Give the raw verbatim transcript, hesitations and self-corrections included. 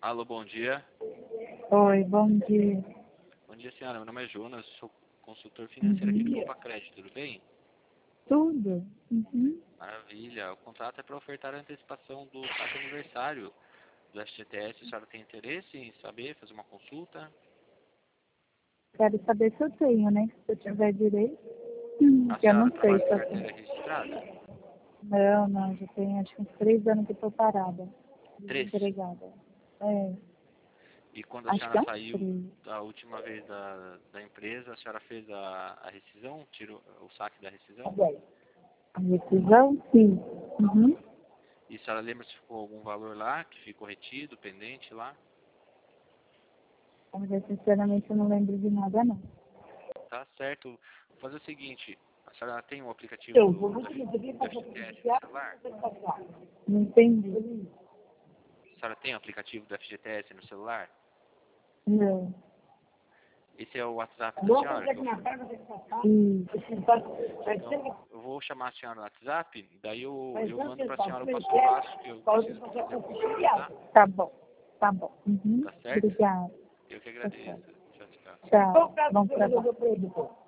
Alô, bom dia. Oi, bom dia. Bom dia, senhora. Meu nome é Jonas, sou consultor financeiro aqui do Uhum. Copa Crédito, tudo bem? Tudo? Uhum. Maravilha. O contrato é para ofertar a antecipação do saque aniversário do F G T S. A senhora tem interesse em saber, fazer uma consulta? Quero saber se eu tenho, né? Se eu tiver direito. Hum, A eu não senhora sei trabalha se com eu tenho. carteira registrada? Não, não, já tem acho que uns três anos que eu tô parada. Três. Desempregada. É, E quando a acho que senhora é uns saiu três. da última vez da, da empresa, a senhora fez a, a rescisão? Tirou o saque da rescisão? A rescisão? Sim. Uhum. E a senhora lembra se ficou algum valor lá, que ficou retido, pendente lá? Mas, sinceramente, eu não lembro de nada, não. Tá certo. Vou fazer o seguinte, a senhora tem um aplicativo do, do, do F G T S no celular? Não entendi. A senhora tem o aplicativo do F G T S no celular? Não. Esse é o WhatsApp da senhora? Que eu, Hum. então, eu vou chamar a senhora no WhatsApp, daí eu, eu mando para a senhora o passo a passo que eu preciso para fazer a consulta, tá? Tá bom, tá bom. Uhum. Tá certo? Obrigada. Eu que Tá certo. agradeço. Tchau, tchau. Tchau. Bom trabalho.